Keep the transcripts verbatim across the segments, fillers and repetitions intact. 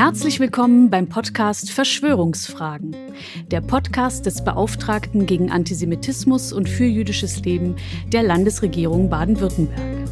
Herzlich willkommen beim Podcast Verschwörungsfragen, der Podcast des Beauftragten gegen Antisemitismus und für jüdisches Leben der Landesregierung Baden-Württemberg.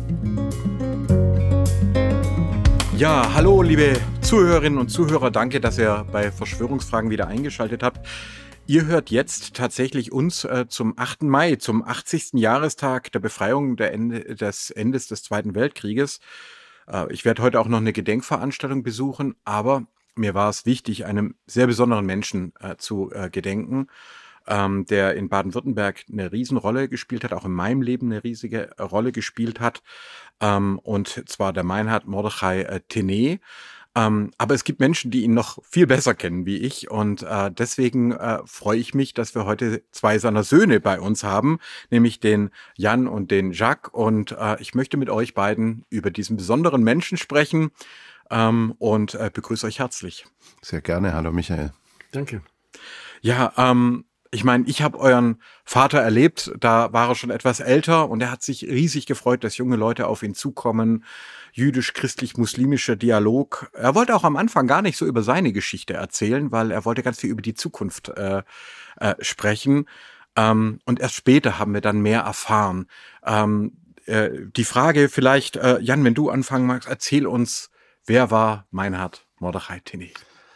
Ja, hallo liebe Zuhörerinnen und Zuhörer, danke, dass ihr bei Verschwörungsfragen wieder eingeschaltet habt. Ihr hört jetzt tatsächlich uns äh, zum achten Mai, zum achtzigsten Jahrestag der Befreiung der Ende, des Endes des Zweiten Weltkrieges. Äh, ich werde heute auch noch eine Gedenkveranstaltung besuchen, aber mir war es wichtig, einem sehr besonderen Menschen äh, zu äh, gedenken, ähm, der in Baden-Württemberg eine Riesenrolle gespielt hat, auch in meinem Leben eine riesige Rolle gespielt hat, ähm, und zwar der Meinhard Mordechai äh, Tenee. Ähm, aber es gibt Menschen, die ihn noch viel besser kennen wie ich, und äh, deswegen äh, freue ich mich, dass wir heute zwei seiner Söhne bei uns haben, nämlich den Jan und den Jacques, und äh, ich möchte mit euch beiden über diesen besonderen Menschen sprechen ähm, und äh, begrüße euch herzlich. Sehr gerne, hallo Michael. Danke. Ja, ähm, ich meine, ich habe euren Vater erlebt, da war er schon etwas älter und er hat sich riesig gefreut, dass junge Leute auf ihn zukommen. Jüdisch-christlich-muslimischer Dialog. Er wollte auch am Anfang gar nicht so über seine Geschichte erzählen, weil er wollte ganz viel über die Zukunft äh, äh, sprechen. Ähm, und erst später haben wir dann mehr erfahren. Ähm, äh, die Frage vielleicht, äh, Jan, wenn du anfangen magst, erzähl uns, wer war Meinhard Mordechai Tenee?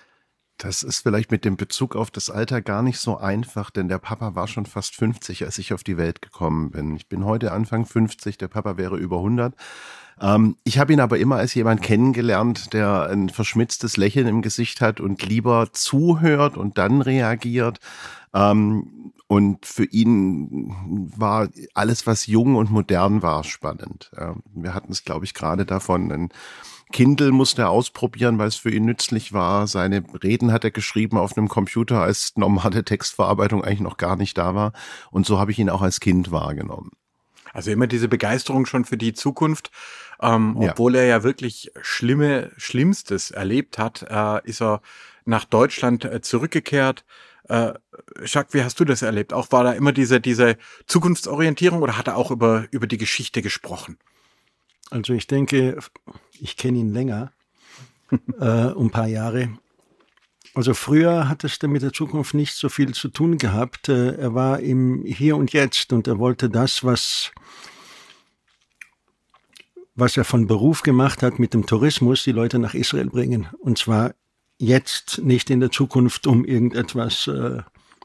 Das ist vielleicht mit dem Bezug auf das Alter gar nicht so einfach, denn der Papa war schon fast fünfzig, als ich auf die Welt gekommen bin. Ich bin heute Anfang fünfzig, der Papa wäre über hundert. Ähm, ich habe ihn aber immer als jemand kennengelernt, der ein verschmitztes Lächeln im Gesicht hat und lieber zuhört und dann reagiert. Ähm, und für ihn war alles, was jung und modern war, spannend. Ähm, wir hatten es, glaube ich, gerade davon, ein Kindle musste er ausprobieren, weil es für ihn nützlich war. Seine Reden hat er geschrieben auf einem Computer, als normale Textverarbeitung eigentlich noch gar nicht da war. Und so habe ich ihn auch als Kind wahrgenommen. Also immer diese Begeisterung schon für die Zukunft. Ähm, obwohl ja. er ja wirklich schlimme, Schlimmstes erlebt hat, äh, ist er nach Deutschland äh, zurückgekehrt. Äh, Jacques, wie hast du das erlebt? Auch war da immer diese, diese Zukunftsorientierung oder hat er auch über, über die Geschichte gesprochen? Also ich denke, ich kenne ihn länger, äh, ein paar Jahre. Also früher hat es mit der Zukunft nicht so viel zu tun gehabt. Äh, er war im Hier und Jetzt und er wollte das, was, was er von Beruf gemacht hat mit dem Tourismus, die Leute nach Israel bringen. Und zwar jetzt, nicht in der Zukunft, um irgendetwas äh,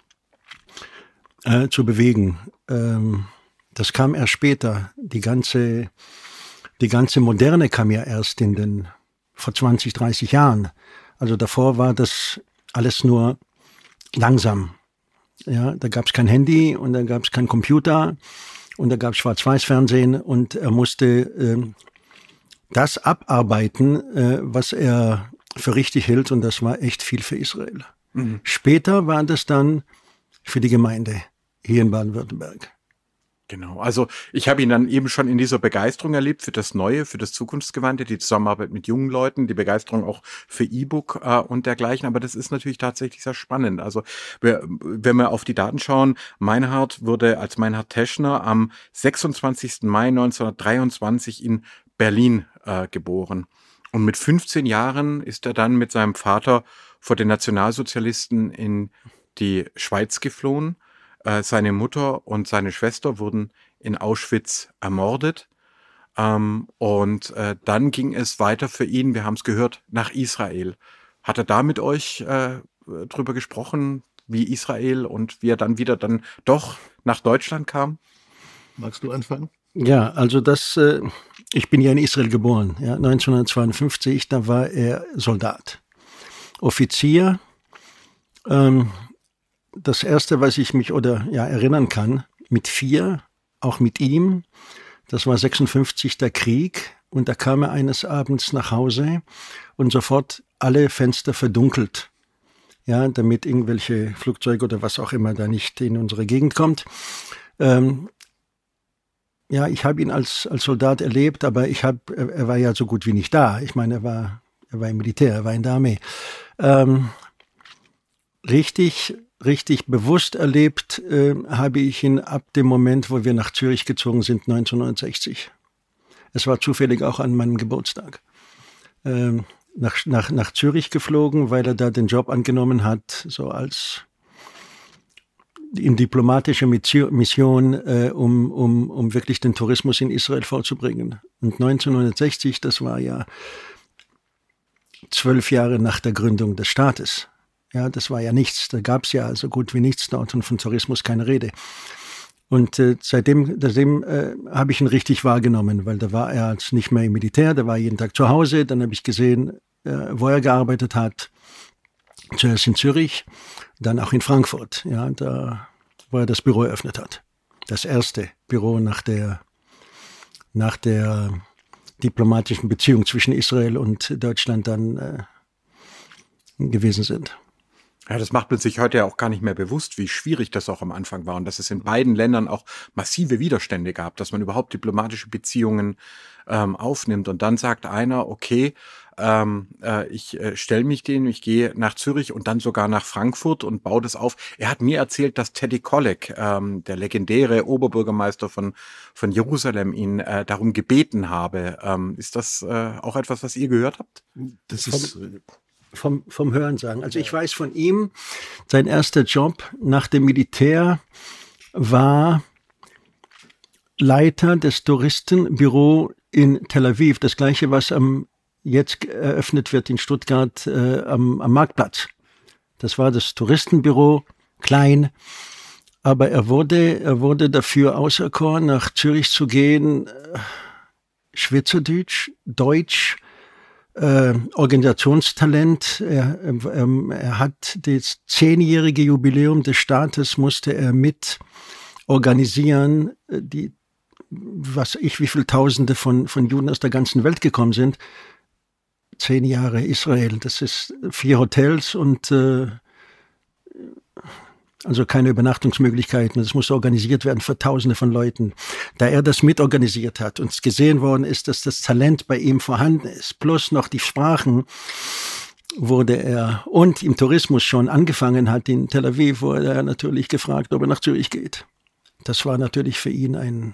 äh, zu bewegen. Ähm, das kam erst später. Die ganze Die ganze Moderne kam ja erst in den, vor zwanzig, dreißig Jahren. Also davor war das alles nur langsam. Ja, da gab es kein Handy und da gab es kein Computer und da gab es Schwarz-Weiß-Fernsehen und er musste äh, das abarbeiten, äh, was er für richtig hielt, und das war echt viel für Israel. Mhm. Später war das dann für die Gemeinde hier in Baden-Württemberg. Genau, also ich habe ihn dann eben schon in dieser Begeisterung erlebt für das Neue, für das Zukunftsgewandte, die Zusammenarbeit mit jungen Leuten, die Begeisterung auch für E-Book äh, und dergleichen. Aber das ist natürlich tatsächlich sehr spannend. Also wir, wenn wir auf die Daten schauen, Meinhard wurde als Meinhard Teschner am sechsundzwanzigsten Mai neunzehnhundertdreiundzwanzig in Berlin äh, geboren. Und mit fünfzehn Jahren ist er dann mit seinem Vater vor den Nationalsozialisten in die Schweiz geflohen. Seine Mutter und seine Schwester wurden in Auschwitz ermordet. Ähm, und äh, dann ging es weiter für ihn, wir haben es gehört, nach Israel. Hat er da mit euch äh, drüber gesprochen, wie Israel und wie er dann wieder dann doch nach Deutschland kam? Magst du anfangen? Ja, also das, äh, ich bin ja in Israel geboren, ja, neunzehnhundertzweiundfünfzig, da war er Soldat, Offizier. Ähm, Das erste, was ich mich oder ja erinnern kann, mit vier, auch mit ihm, das war sechsundfünfzig der Krieg, und da kam er eines Abends nach Hause und sofort alle Fenster verdunkelt, ja, damit irgendwelche Flugzeuge oder was auch immer da nicht in unsere Gegend kommt. Ähm, ja, ich habe ihn als als Soldat erlebt, aber ich habe, er, er war ja so gut wie nicht da. Ich meine, er war er war im Militär, er war in der Armee. Ähm, richtig Richtig bewusst erlebt äh, habe ich ihn ab dem Moment, wo wir nach Zürich gezogen sind, neunzehnhundertsechzig. Es war zufällig auch an meinem Geburtstag. Ähm, nach, nach, nach Zürich geflogen, weil er da den Job angenommen hat, so als in diplomatische Mission, äh, um, um, um wirklich den Tourismus in Israel vorzubringen. Und neunzehnhundertsechzig, das war ja zwölf Jahre nach der Gründung des Staates. Ja, das war ja nichts. Da gab es ja so gut wie nichts dort und von Tourismus keine Rede. Und äh, seitdem, seitdem äh, habe ich ihn richtig wahrgenommen, weil da war er als nicht mehr im Militär, der war jeden Tag zu Hause. Dann habe ich gesehen, äh, wo er gearbeitet hat. Zuerst in Zürich, dann auch in Frankfurt, ja, da, wo er das Büro eröffnet hat. Das erste Büro nach der, nach der diplomatischen Beziehung zwischen Israel und Deutschland dann äh, gewesen sind. Ja, das macht man sich heute ja auch gar nicht mehr bewusst, wie schwierig das auch am Anfang war und dass es in beiden Ländern auch massive Widerstände gab, dass man überhaupt diplomatische Beziehungen ähm, aufnimmt. Und dann sagt einer, okay, ähm, äh, ich äh, stelle mich denen, ich gehe nach Zürich und dann sogar nach Frankfurt und baue das auf. Er hat mir erzählt, dass Teddy Kollek, ähm, der legendäre Oberbürgermeister von von Jerusalem, ihn äh, darum gebeten habe. Ähm, ist das äh, auch etwas, was ihr gehört habt? Das ist... Vom, vom Hörensagen. Also ich weiß von ihm, sein erster Job nach dem Militär war Leiter des Touristenbüro in Tel Aviv. Das gleiche, was am, jetzt eröffnet wird in Stuttgart äh, am, am Marktplatz. Das war das Touristenbüro, klein. Aber er wurde, er wurde dafür auserkoren, nach Zürich zu gehen. Schweizerdeutsch, Deutsch, Äh, Organisationstalent. Er, er, er hat das zehnjährige Jubiläum des Staates, musste er mit organisieren, die, was ich, wie viele Tausende von, von Juden aus der ganzen Welt gekommen sind. Zehn Jahre Israel, das ist vier Hotels und äh, also keine Übernachtungsmöglichkeiten. Das muss organisiert werden für Tausende von Leuten. Da er das mitorganisiert hat und gesehen worden ist, dass das Talent bei ihm vorhanden ist, plus noch die Sprachen, wurde er und im Tourismus schon angefangen hat in Tel Aviv, wurde er natürlich gefragt, ob er nach Zürich geht. Das war natürlich für ihn ein,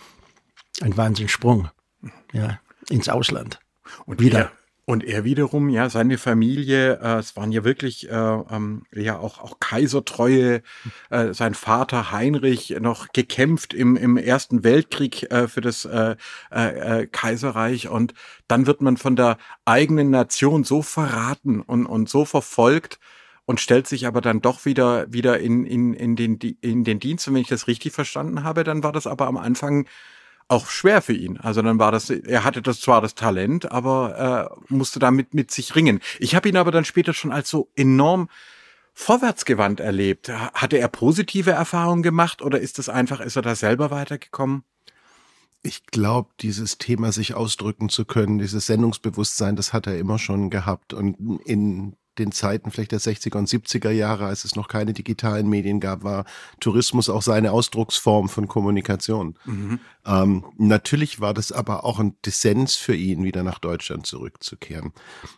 ein Wahnsinnssprung, ja, ins Ausland. Und wieder. Er, und er wiederum, ja, seine Familie, äh, es waren ja wirklich äh, ähm, ja auch, auch Kaisertreue, äh, sein Vater Heinrich noch gekämpft im, im Ersten Weltkrieg äh, für das äh, äh, Kaiserreich, und dann wird man von der eigenen Nation so verraten und, und so verfolgt und stellt sich aber dann doch wieder, wieder in, in, in, den, in den Dienst. Und wenn ich das richtig verstanden habe, dann war das aber am Anfang auch schwer für ihn. Also dann war das, er hatte das zwar das Talent, aber äh, musste damit mit sich ringen. Ich habe ihn aber dann später schon als so enorm vorwärtsgewandt erlebt. Hatte er positive Erfahrungen gemacht oder ist das einfach, ist er da selber weitergekommen? Ich glaube, dieses Thema, sich ausdrücken zu können, dieses Sendungsbewusstsein, das hat er immer schon gehabt. Und in den Zeiten vielleicht der sechziger und siebziger Jahre, als es noch keine digitalen Medien gab, war Tourismus auch seine Ausdrucksform von Kommunikation. Mhm. Ähm, natürlich war das aber auch ein Dissens für ihn, wieder nach Deutschland zurückzukehren.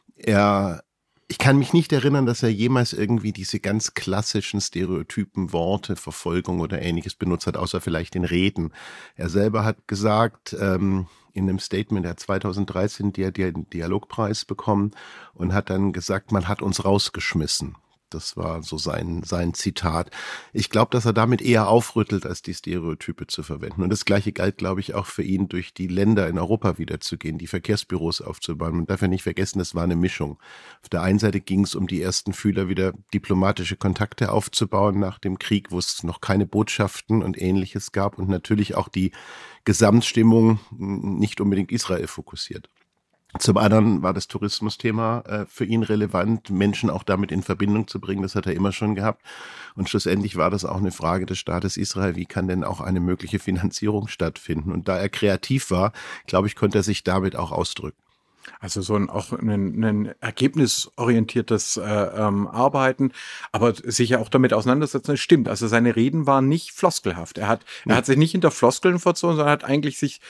Er Ich kann mich nicht erinnern, dass er jemals irgendwie diese ganz klassischen Stereotypen, Worte, Verfolgung oder Ähnliches benutzt hat, außer vielleicht in Reden. Er selber hat gesagt, ähm, in einem Statement, er hat zweitausenddreizehn den Dialogpreis bekommen und hat dann gesagt, man hat uns rausgeschmissen. Das war so sein, sein Zitat. Ich glaube, dass er damit eher aufrüttelt, als die Stereotype zu verwenden. Und das Gleiche galt, glaube ich, auch für ihn, durch die Länder in Europa wiederzugehen, die Verkehrsbüros aufzubauen. Man darf ja nicht vergessen, das war eine Mischung. Auf der einen Seite ging es um die ersten Fühler, wieder diplomatische Kontakte aufzubauen nach dem Krieg, wo es noch keine Botschaften und Ähnliches gab, und natürlich auch die Gesamtstimmung nicht unbedingt Israel fokussiert. Zum anderen war das Tourismusthema äh, für ihn relevant, Menschen auch damit in Verbindung zu bringen. Das hat er immer schon gehabt. Und schlussendlich war das auch eine Frage des Staates Israel. Wie kann denn auch eine mögliche Finanzierung stattfinden? Und da er kreativ war, glaube ich, konnte er sich damit auch ausdrücken. Also so ein auch ein, ein ergebnisorientiertes äh, ähm, Arbeiten, aber sich ja auch damit auseinandersetzen, das stimmt. Also seine Reden waren nicht floskelhaft. Er hat, er hat sich nicht hinter Floskeln verzogen, sondern hat eigentlich sich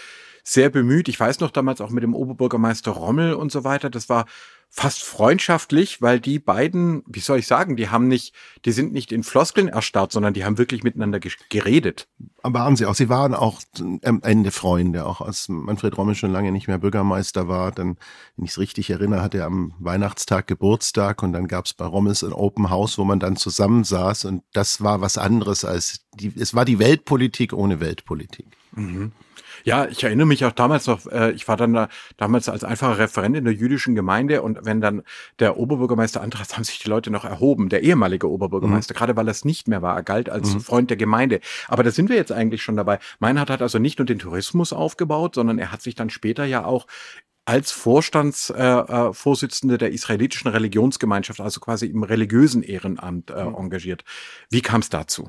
sehr bemüht. Ich weiß noch damals auch mit dem Oberbürgermeister Rommel und so weiter. Das war fast freundschaftlich, weil die beiden, wie soll ich sagen, die haben nicht, die sind nicht in Floskeln erstarrt, sondern die haben wirklich miteinander geredet. Waren sie auch. Sie waren auch am Ende Freunde, auch als Manfred Rommel schon lange nicht mehr Bürgermeister war. Dann, wenn ich es richtig erinnere, hatte er am Weihnachtstag Geburtstag und dann gab es bei Rommels ein Open House, wo man dann zusammensaß und das war was anderes als die, es war die Weltpolitik ohne Weltpolitik. Mhm. Ja, ich erinnere mich auch damals noch, äh, ich war dann da, damals als einfacher Referent in der jüdischen Gemeinde und wenn dann der Oberbürgermeister antrat, haben sich die Leute noch erhoben, der ehemalige Oberbürgermeister, mhm. gerade weil er es nicht mehr war, er galt als mhm. Freund der Gemeinde. Aber da sind wir jetzt eigentlich schon dabei. Meinhard hat also nicht nur den Tourismus aufgebaut, sondern er hat sich dann später ja auch als Vorstandsvorsitzende äh, der israelitischen Religionsgemeinschaft, also quasi im religiösen Ehrenamt äh, mhm. engagiert. Wie kam es dazu?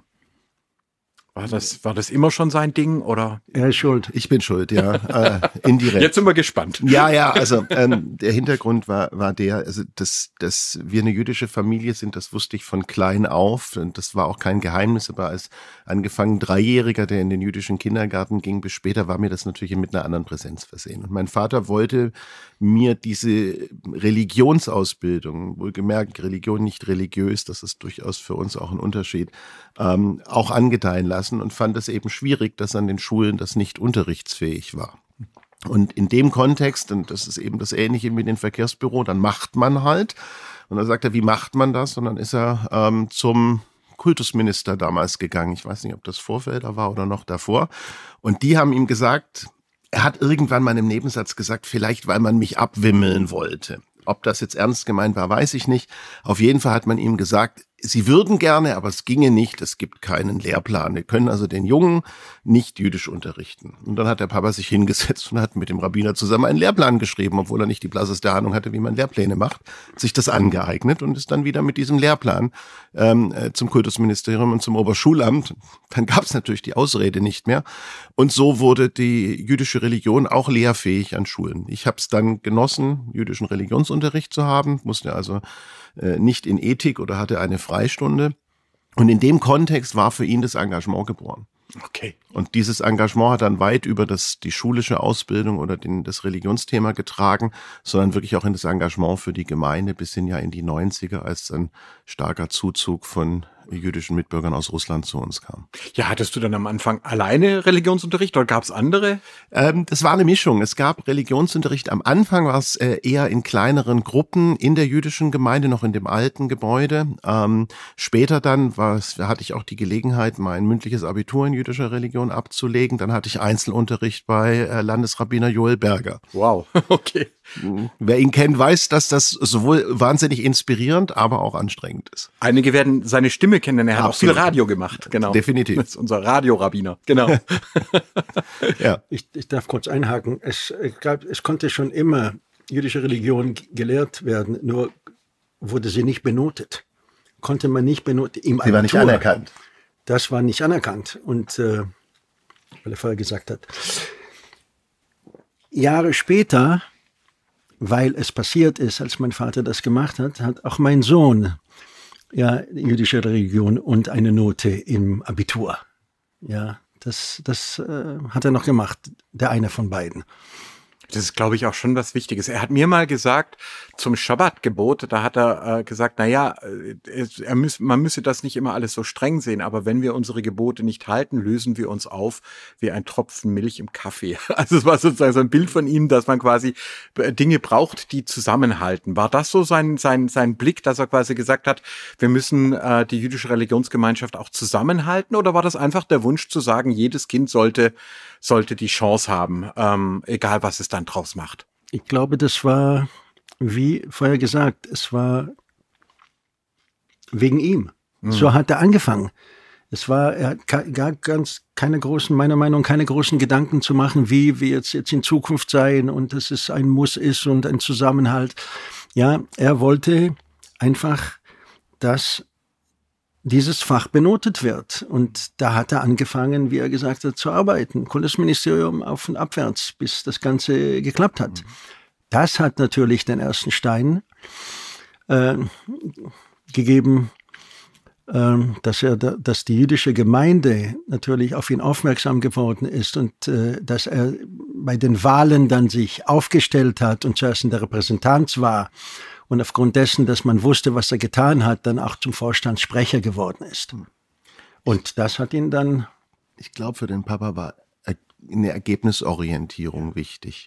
War das, war das immer schon sein Ding, oder? Er ist schuld. Ich bin schuld, ja, äh, indirekt. Jetzt sind wir gespannt. Ja, ja, also ähm, der Hintergrund war war der, also dass, dass wir eine jüdische Familie sind, das wusste ich von klein auf und das war auch kein Geheimnis, aber als angefangen Dreijähriger, der in den jüdischen Kindergarten ging, bis später war mir das natürlich mit einer anderen Präsenz versehen. Und mein Vater wollte mir diese Religionsausbildung, wohlgemerkt Religion nicht religiös, das ist durchaus für uns auch ein Unterschied, ähm, auch angedeihen lassen. Und fand es eben schwierig, dass an den Schulen das nicht unterrichtsfähig war. Und in dem Kontext, und das ist eben das Ähnliche wie den Verkehrsbüro, dann macht man halt. Und dann sagt er, wie macht man das? Und dann ist er ähm, zum Kultusminister damals gegangen. Ich weiß nicht, ob das Vorfelder war oder noch davor. Und die haben ihm gesagt, er hat irgendwann mal im Nebensatz gesagt, vielleicht weil man mich abwimmeln wollte. Ob das jetzt ernst gemeint war, weiß ich nicht. Auf jeden Fall hat man ihm gesagt, sie würden gerne, aber es ginge nicht, es gibt keinen Lehrplan. Wir können also den Jungen nicht jüdisch unterrichten. Und dann hat der Papa sich hingesetzt und hat mit dem Rabbiner zusammen einen Lehrplan geschrieben, obwohl er nicht die blasseste Ahnung hatte, wie man Lehrpläne macht, sich das angeeignet und ist dann wieder mit diesem Lehrplan ähm, zum Kultusministerium und zum Oberschulamt. Dann gab es natürlich die Ausrede nicht mehr. Und so wurde die jüdische Religion auch lehrfähig an Schulen. Ich habe es dann genossen, jüdischen Religionsunterricht zu haben, musste also nicht in Ethik oder hatte eine Freistunde. Und in dem Kontext war für ihn das Engagement geboren. Okay. Und dieses Engagement hat dann weit über das, die schulische Ausbildung oder den, das Religionsthema getragen, sondern wirklich auch in das Engagement für die Gemeinde bis hin ja in die neunziger, als ein starker Zuzug von jüdischen Mitbürgern aus Russland zu uns kam. Ja, hattest du dann am Anfang alleine Religionsunterricht oder gab es andere? Ähm, das war eine Mischung. Es gab Religionsunterricht. Am Anfang war es äh, eher in kleineren Gruppen in der jüdischen Gemeinde, noch in dem alten Gebäude. Ähm, später dann war es, hatte ich auch die Gelegenheit, mein mündliches Abitur in jüdischer Religion abzulegen. Dann hatte ich Einzelunterricht bei äh, Landesrabbiner Joel Berger. Wow, okay. Wer ihn kennt, weiß, dass das sowohl wahnsinnig inspirierend, aber auch anstrengend ist. Einige werden seine Stimme kennen, denn er hat Absolut. auch viel Radio gemacht. Genau. Definitiv. Das ist unser Radiorabbiner. Genau. Ja. Ich, ich darf kurz einhaken. Es, ich glaube, es konnte schon immer jüdische Religion gelehrt werden, nur wurde sie nicht benotet. Konnte man nicht benoten. Im sie war nicht anerkannt. Das war nicht anerkannt. Und äh, weil er vorher gesagt hat, Jahre später, weil es passiert ist, als mein Vater das gemacht hat, hat auch mein Sohn ja jüdische Religion und eine Note im Abitur. Ja, das, das äh, hat er noch gemacht, der eine von beiden. Das ist, glaube ich, auch schon was Wichtiges. Er hat mir mal gesagt, zum Schabbatgebot, da hat er äh, gesagt, na ja, er müß, man müsse das nicht immer alles so streng sehen, aber wenn wir unsere Gebote nicht halten, lösen wir uns auf wie ein Tropfen Milch im Kaffee. Also es war sozusagen so ein Bild von ihm, dass man quasi Dinge braucht, die zusammenhalten. War das so sein sein sein Blick, dass er quasi gesagt hat, wir müssen äh, die jüdische Religionsgemeinschaft auch zusammenhalten, oder war das einfach der Wunsch zu sagen, jedes Kind sollte sollte die Chance haben, ähm, egal was es dann draus macht? Ich glaube, das war, wie vorher gesagt, es war wegen ihm. Mhm. So hat er angefangen. Es war, er hat gar ganz keine großen, meiner Meinung nach, keine großen Gedanken zu machen, wie wir jetzt, jetzt in Zukunft sein und dass es ein Muss ist und ein Zusammenhalt. Ja, er wollte einfach, dass dieses Fach benotet wird. Und da hat er angefangen, wie er gesagt hat, zu arbeiten. Kultusministerium auf und abwärts, bis das Ganze geklappt hat. Mhm. Das hat natürlich den ersten Stein äh, gegeben, dass er, dass die jüdische Gemeinde natürlich auf ihn aufmerksam geworden ist und dass er bei den Wahlen dann sich aufgestellt hat und zuerst in der Repräsentanz war und aufgrund dessen, dass man wusste, was er getan hat, dann auch zum Vorstandssprecher geworden ist. Und das hat ihn dann... Ich glaube, für den Papa war eine Ergebnisorientierung wichtig.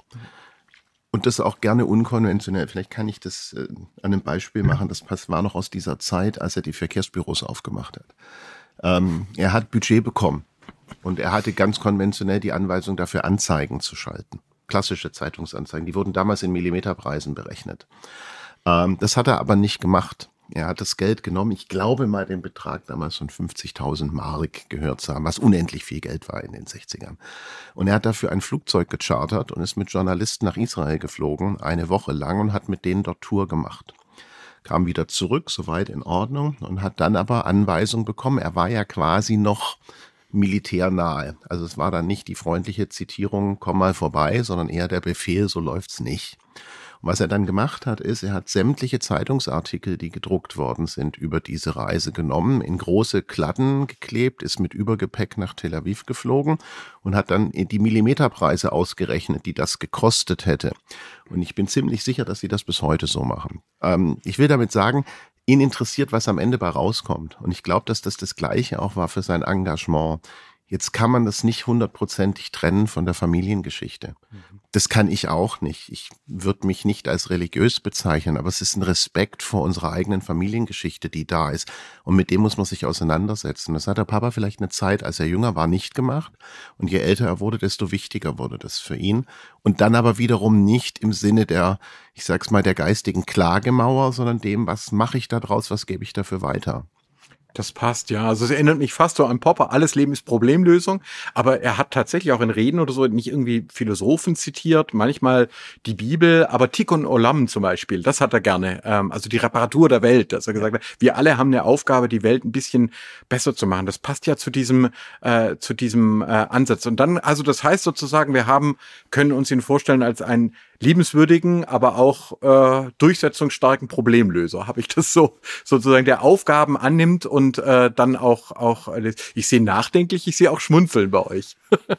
Und das auch gerne unkonventionell. Vielleicht kann ich das äh, an einem Beispiel machen. Das war noch aus dieser Zeit, als er die Verkehrsbüros aufgemacht hat. Ähm, er hat Budget bekommen und er hatte ganz konventionell die Anweisung dafür, Anzeigen zu schalten. Klassische Zeitungsanzeigen. Die wurden damals in Millimeterpreisen berechnet. Ähm, das hat er aber nicht gemacht. Er hat das Geld genommen, ich glaube mal den Betrag damals von fünfzigtausend Mark gehört zu haben, was unendlich viel Geld war in den sechzigern. Und er hat dafür ein Flugzeug gechartert und ist mit Journalisten nach Israel geflogen, eine Woche lang, und hat mit denen dort Tour gemacht. Kam wieder zurück, soweit in Ordnung, und hat dann aber Anweisung bekommen. Er war ja quasi noch militärnahe. Also es war dann nicht die freundliche Zitierung, komm mal vorbei, sondern eher der Befehl, so läuft's nicht. Und was er dann gemacht hat, ist, er hat sämtliche Zeitungsartikel, die gedruckt worden sind, über diese Reise genommen, in große Kladden geklebt, ist mit Übergepäck nach Tel Aviv geflogen und hat dann die Millimeterpreise ausgerechnet, die das gekostet hätte. Und ich bin ziemlich sicher, dass sie das bis heute so machen. Ähm, ich will damit sagen, ihn interessiert, was am Ende bei rauskommt. Und ich glaube, dass das das Gleiche auch war für sein Engagement. Jetzt kann man das nicht hundertprozentig trennen von der Familiengeschichte. Das kann ich auch nicht. Ich würde mich nicht als religiös bezeichnen, aber es ist ein Respekt vor unserer eigenen Familiengeschichte, die da ist. Und mit dem muss man sich auseinandersetzen. Das hat der Papa vielleicht eine Zeit, als er jünger war, nicht gemacht. Und je älter er wurde, desto wichtiger wurde das für ihn. Und dann aber wiederum nicht im Sinne der, ich sag's mal, der geistigen Klagemauer, sondern dem, was mache ich da draus, was gebe ich dafür weiter. Das passt, ja. Also es erinnert mich fast so an Popper. Alles Leben ist Problemlösung. Aber er hat tatsächlich auch in Reden oder so nicht irgendwie Philosophen zitiert, manchmal die Bibel, aber Tikkun Olam zum Beispiel, das hat er gerne. Ähm, also die Reparatur der Welt, dass er gesagt hat, wir alle haben eine Aufgabe, die Welt ein bisschen besser zu machen. Das passt ja zu diesem, äh, zu diesem äh, Ansatz. Und dann, also das heißt sozusagen, wir haben, können uns ihn vorstellen als einen liebenswürdigen, aber auch äh, durchsetzungsstarken Problemlöser. Habe ich das so sozusagen, der Aufgaben annimmt und äh, dann auch auch ich sehe nachdenklich, ich sehe auch schmunzeln bei euch.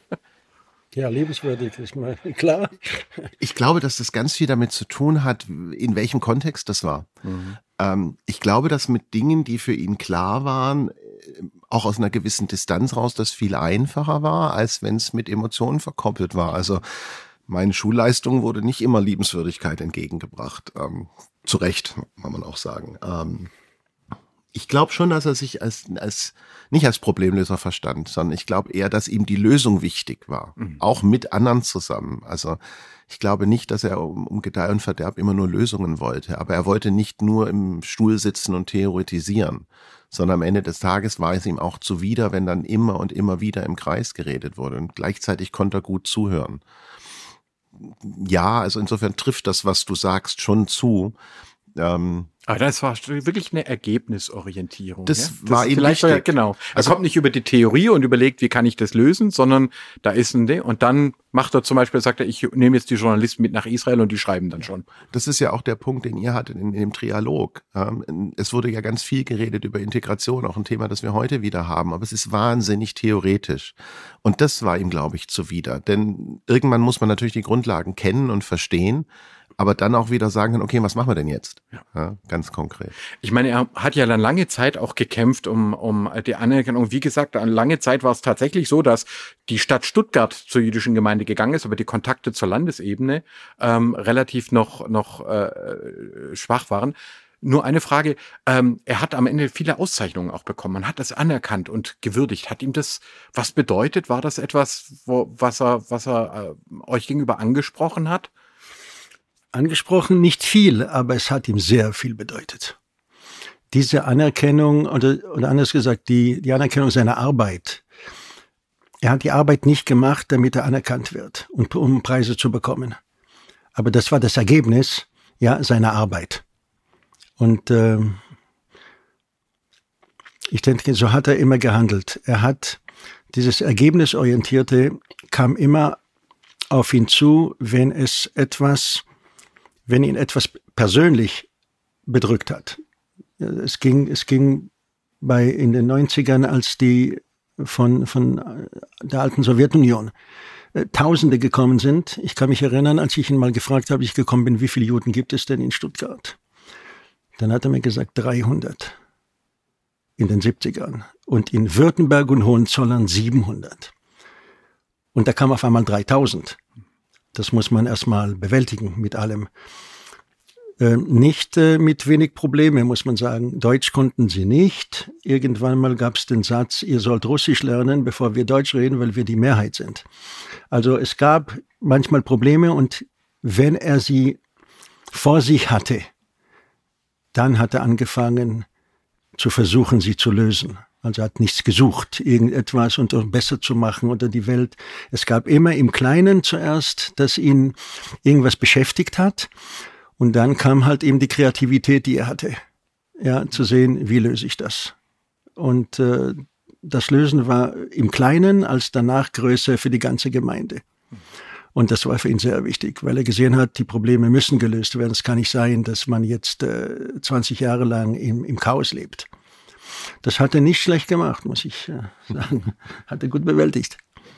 Ja, liebenswürdig ist mal klar. Ich glaube, dass das ganz viel damit zu tun hat, in welchem Kontext das war. Mhm. Ähm, ich glaube, dass mit Dingen, die für ihn klar waren, auch aus einer gewissen Distanz raus, das viel einfacher war, als wenn es mit Emotionen verkoppelt war. Also meine Schulleistung wurde nicht immer Liebenswürdigkeit entgegengebracht. Ähm, zu Recht, kann man auch sagen. Ähm, ich glaube schon, dass er sich als, als nicht als Problemlöser verstand, sondern ich glaube eher, dass ihm die Lösung wichtig war. Mhm. Auch mit anderen zusammen. Also ich glaube nicht, dass er um, um Gedeih und Verderb immer nur Lösungen wollte. Aber er wollte nicht nur im Stuhl sitzen und theoretisieren, sondern am Ende des Tages war es ihm auch zuwider, wenn dann immer und immer wieder im Kreis geredet wurde. Und gleichzeitig konnte er gut zuhören. Ja, also insofern trifft das, was du sagst, schon zu. Ähm, Aber das war wirklich eine Ergebnisorientierung. Das, ja? das war ihm vielleicht wichtig. Genau. Er also, kommt nicht über die Theorie und überlegt, wie kann ich das lösen, sondern da ist ein Ding. Und dann macht er zum Beispiel, sagt er, ich nehme jetzt die Journalisten mit nach Israel und die schreiben dann schon. Das ist ja auch der Punkt, den ihr hattet in, in dem Trialog. Es wurde ja ganz viel geredet über Integration, auch ein Thema, das wir heute wieder haben. Aber es ist wahnsinnig theoretisch. Und das war ihm, glaube ich, zuwider. Denn irgendwann muss man natürlich die Grundlagen kennen und verstehen, aber dann auch wieder sagen können, okay, was machen wir denn jetzt? Ja. Ja, ganz konkret. Ich meine, er hat ja dann lange Zeit auch gekämpft um, um die Anerkennung. Wie gesagt, lange Zeit war es tatsächlich so, dass die Stadt Stuttgart zur jüdischen Gemeinde gegangen ist, aber die Kontakte zur Landesebene ähm, relativ noch, noch äh, schwach waren. Nur eine Frage, ähm, er hat am Ende viele Auszeichnungen auch bekommen. Man hat das anerkannt und gewürdigt. Hat ihm das was bedeutet? War das etwas, wo, was er, was er äh, euch gegenüber angesprochen hat? Angesprochen nicht viel, aber es hat ihm sehr viel bedeutet. Diese Anerkennung, oder, oder anders gesagt, die, die Anerkennung seiner Arbeit. Er hat die Arbeit nicht gemacht, damit er anerkannt wird und um Preise zu bekommen. Aber das war das Ergebnis, ja, seiner Arbeit. Und äh, ich denke, so hat er immer gehandelt. Er hat dieses Ergebnisorientierte kam immer auf ihn zu, wenn es etwas wenn ihn etwas persönlich bedrückt hat. Es ging, es ging bei, in den neunzigern, als die von, von der alten Sowjetunion äh, Tausende gekommen sind. Ich kann mich erinnern, als ich ihn mal gefragt habe, ich gekommen bin, wie viele Juden gibt es denn in Stuttgart? Dann hat er mir gesagt, dreihundert in den siebzigern und in Württemberg und Hohenzollern siebenhundert. Und da kam auf einmal dreitausend. Das muss man erstmal bewältigen mit allem. Äh, nicht äh, mit wenig Probleme, muss man sagen. Deutsch konnten sie nicht. Irgendwann mal gab es den Satz, ihr sollt Russisch lernen, bevor wir Deutsch reden, weil wir die Mehrheit sind. Also es gab manchmal Probleme und wenn er sie vor sich hatte, dann hat er angefangen zu versuchen, sie zu lösen. Also er hat nichts gesucht, irgendetwas und um besser zu machen oder die Welt. Es gab immer im Kleinen zuerst, dass ihn irgendwas beschäftigt hat. Und dann kam halt eben die Kreativität, die er hatte. Ja, zu sehen, wie löse ich das? Und äh, das Lösen war im Kleinen als danach größer für die ganze Gemeinde. Und das war für ihn sehr wichtig, weil er gesehen hat, die Probleme müssen gelöst werden. Es kann nicht sein, dass man jetzt äh, zwanzig Jahre lang im, im Chaos lebt. Das hat er nicht schlecht gemacht, muss ich äh, sagen. Hat er gut bewältigt.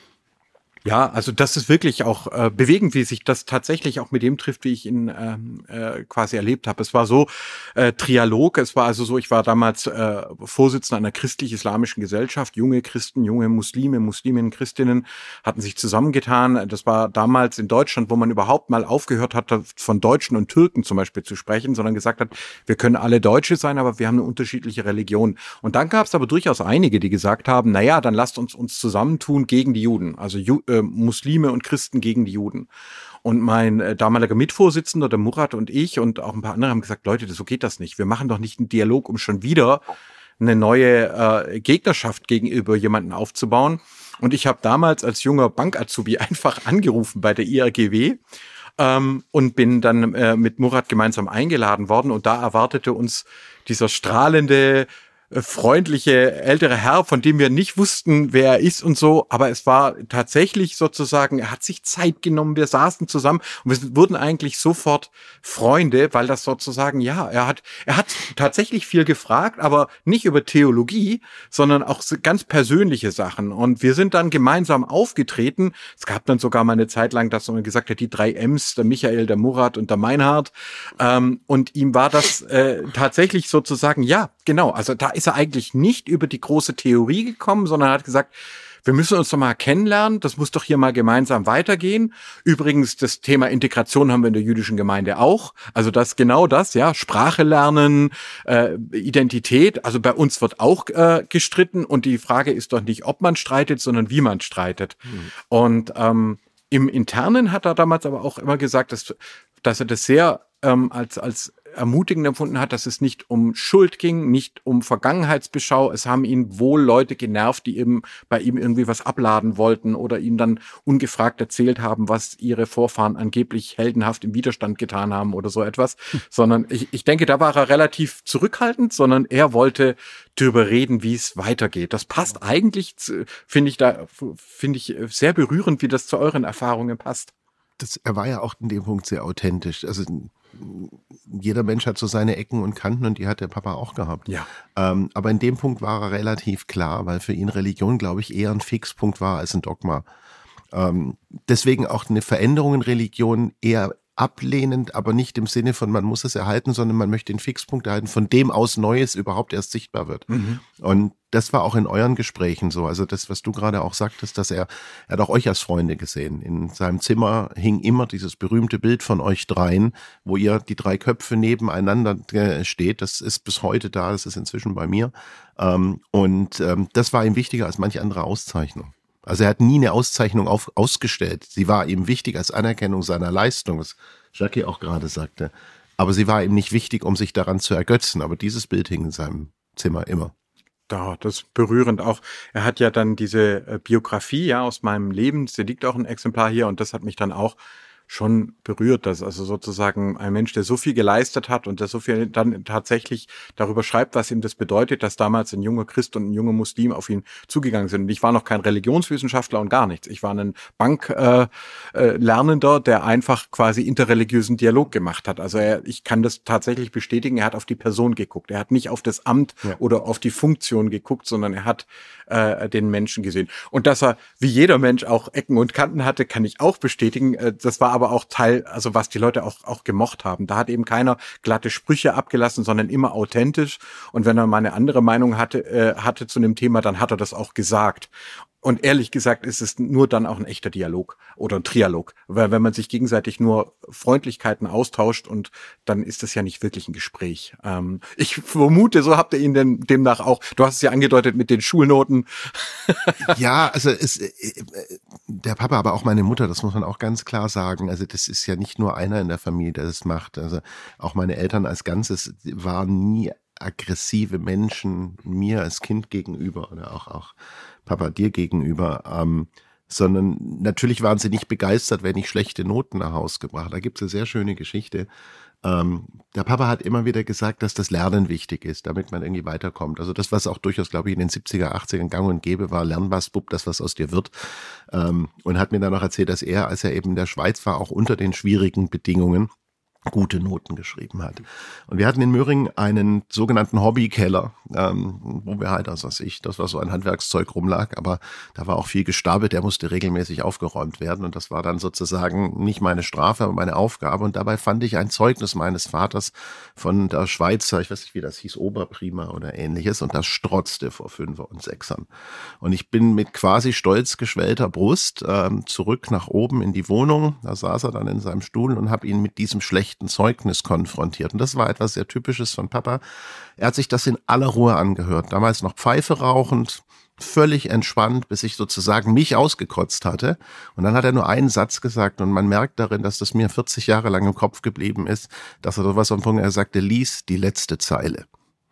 Ja, also das ist wirklich auch äh, bewegend, wie sich das tatsächlich auch mit dem trifft, wie ich ihn ähm, äh, quasi erlebt habe. Es war so äh, Trialog, es war also so, ich war damals äh, Vorsitzender einer christlich-islamischen Gesellschaft, junge Christen, junge Muslime, Musliminnen, Christinnen hatten sich zusammengetan. Das war damals in Deutschland, wo man überhaupt mal aufgehört hat, von Deutschen und Türken zum Beispiel zu sprechen, sondern gesagt hat, wir können alle Deutsche sein, aber wir haben eine unterschiedliche Religion. Und dann gab es aber durchaus einige, die gesagt haben, naja, dann lasst uns uns zusammentun gegen die Juden, also Ju- Muslime und Christen gegen die Juden. Und mein äh, damaliger Mitvorsitzender, der Murat und ich und auch ein paar andere haben gesagt, Leute, so geht das nicht. Wir machen doch nicht einen Dialog, um schon wieder eine neue äh, Gegnerschaft gegenüber jemanden aufzubauen. Und ich habe damals als junger Bankazubi einfach angerufen bei der I R G W ähm, und bin dann äh, mit Murat gemeinsam eingeladen worden. Und da erwartete uns dieser strahlende, freundliche ältere Herr, von dem wir nicht wussten, wer er ist und so, aber es war tatsächlich sozusagen, er hat sich Zeit genommen, wir saßen zusammen und wir wurden eigentlich sofort Freunde, weil das sozusagen, ja, er hat er hat tatsächlich viel gefragt, aber nicht über Theologie, sondern auch ganz persönliche Sachen und wir sind dann gemeinsam aufgetreten. Es gab dann sogar mal eine Zeit lang, dass man gesagt hat, die drei M's, der Michael, der Murat und der Meinhard ähm, und ihm war das äh, tatsächlich sozusagen, ja, genau, also da ist er eigentlich nicht über die große Theorie gekommen, sondern hat gesagt, wir müssen uns doch mal kennenlernen, das muss doch hier mal gemeinsam weitergehen. Übrigens, das Thema Integration haben wir in der jüdischen Gemeinde auch. Also das genau das, ja, Sprache lernen, äh, Identität. Also bei uns wird auch äh, gestritten und die Frage ist doch nicht, ob man streitet, sondern wie man streitet. Mhm. Und ähm, im Internen hat er damals aber auch immer gesagt, dass, dass er das sehr ähm, als als ermutigend empfunden hat, dass es nicht um Schuld ging, nicht um Vergangenheitsbeschau. Es haben ihn wohl Leute genervt, die eben bei ihm irgendwie was abladen wollten oder ihm dann ungefragt erzählt haben, was ihre Vorfahren angeblich heldenhaft im Widerstand getan haben oder so etwas. Hm. Sondern ich, ich denke, da war er relativ zurückhaltend, sondern er wollte darüber reden, wie es weitergeht. Das passt eigentlich, finde ich da, finde ich sehr berührend, wie das zu euren Erfahrungen passt. Das, er war ja auch in dem Punkt sehr authentisch. Also jeder Mensch hat so seine Ecken und Kanten und die hat der Papa auch gehabt. Ja. Ähm, aber in dem Punkt war er relativ klar, weil für ihn Religion, glaube ich, eher ein Fixpunkt war als ein Dogma. Ähm, deswegen auch eine Veränderung in Religion eher ablehnend, aber nicht im Sinne von, man muss es erhalten, sondern man möchte den Fixpunkt erhalten, von dem aus Neues überhaupt erst sichtbar wird. Mhm. Und das war auch in euren Gesprächen so. Also das, was du gerade auch sagtest, dass er, er hat auch euch als Freunde gesehen. In seinem Zimmer hing immer dieses berühmte Bild von euch dreien, wo ihr die drei Köpfe nebeneinander steht. Das ist bis heute da, das ist inzwischen bei mir. Und das war ihm wichtiger als manche andere Auszeichnung. Also er hat nie eine Auszeichnung auf, ausgestellt. Sie war ihm wichtig als Anerkennung seiner Leistung, was Jackie auch gerade sagte. Aber sie war ihm nicht wichtig, um sich daran zu ergötzen. Aber dieses Bild hing in seinem Zimmer immer. Ja, das ist berührend auch. Er hat ja dann diese äh, Biografie ja aus meinem Leben, da liegt auch ein Exemplar hier und das hat mich dann auch schon berührt, dass also sozusagen ein Mensch, der so viel geleistet hat und der so viel dann tatsächlich darüber schreibt, was ihm das bedeutet, dass damals ein junger Christ und ein junger Muslim auf ihn zugegangen sind. Und ich war noch kein Religionswissenschaftler und gar nichts. Ich war ein Banklernender, äh, äh, der einfach quasi interreligiösen Dialog gemacht hat. Also er, ich kann das tatsächlich bestätigen, er hat auf die Person geguckt. Er hat nicht auf das Amt ja. oder auf die Funktion geguckt, sondern er hat äh, den Menschen gesehen. Und dass er, wie jeder Mensch, auch Ecken und Kanten hatte, kann ich auch bestätigen. Das war aber auch Teil, also was die Leute auch auch gemocht haben. Da hat eben keiner glatte Sprüche abgelassen, sondern immer authentisch. Und wenn er mal eine andere Meinung hatte, äh, hatte zu einem Thema, dann hat er das auch gesagt. Und ehrlich gesagt ist es nur dann auch ein echter Dialog oder ein Trialog. Weil wenn man sich gegenseitig nur Freundlichkeiten austauscht, und dann ist das ja nicht wirklich ein Gespräch. Ähm, ich vermute, so habt ihr ihn denn demnach auch, du hast es ja angedeutet mit den Schulnoten. Ja, also es, der Papa, aber auch meine Mutter, das muss man auch ganz klar sagen. Also das ist ja nicht nur einer in der Familie, der das macht. Also auch meine Eltern als Ganzes waren nie aggressive Menschen mir als Kind gegenüber oder auch, auch Papa dir gegenüber, ähm, sondern natürlich waren sie nicht begeistert, wenn ich schlechte Noten nach Hause gebracht habe. Da gibt es eine sehr schöne Geschichte. Ähm, der Papa hat immer wieder gesagt, dass das Lernen wichtig ist, damit man irgendwie weiterkommt. Also das, was auch durchaus, glaube ich, in den siebziger, achtzigern gang und gäbe war, lern was, Bub, das, was aus dir wird. Ähm, und hat mir dann noch erzählt, dass er, als er eben in der Schweiz war, auch unter den schwierigen Bedingungen gute Noten geschrieben hat. Und wir hatten in Möhringen einen sogenannten Hobbykeller, ähm, wo wir halt, also was ich, das war so ein Handwerkszeug rumlag, aber da war auch viel Gestabe, der musste regelmäßig aufgeräumt werden, und das war dann sozusagen nicht meine Strafe, aber meine Aufgabe. Und dabei fand ich ein Zeugnis meines Vaters von der Schweizer, ich weiß nicht, wie das hieß, Oberprima oder ähnliches, und das strotzte vor Fünfer und Sechsern. Und ich bin mit quasi stolz geschwellter Brust ähm, zurück nach oben in die Wohnung, da saß er dann in seinem Stuhl, und habe ihn mit diesem schlechten Zeugnis konfrontiert. Und das war etwas sehr Typisches von Papa. Er hat sich das in aller Ruhe angehört. Damals noch Pfeife rauchend, völlig entspannt, bis ich sozusagen mich ausgekotzt hatte. Und dann hat er nur einen Satz gesagt, und man merkt darin, dass das mir vierzig Jahre lang im Kopf geblieben ist, dass er sowas am Punkt, er sagte, lies die letzte Zeile.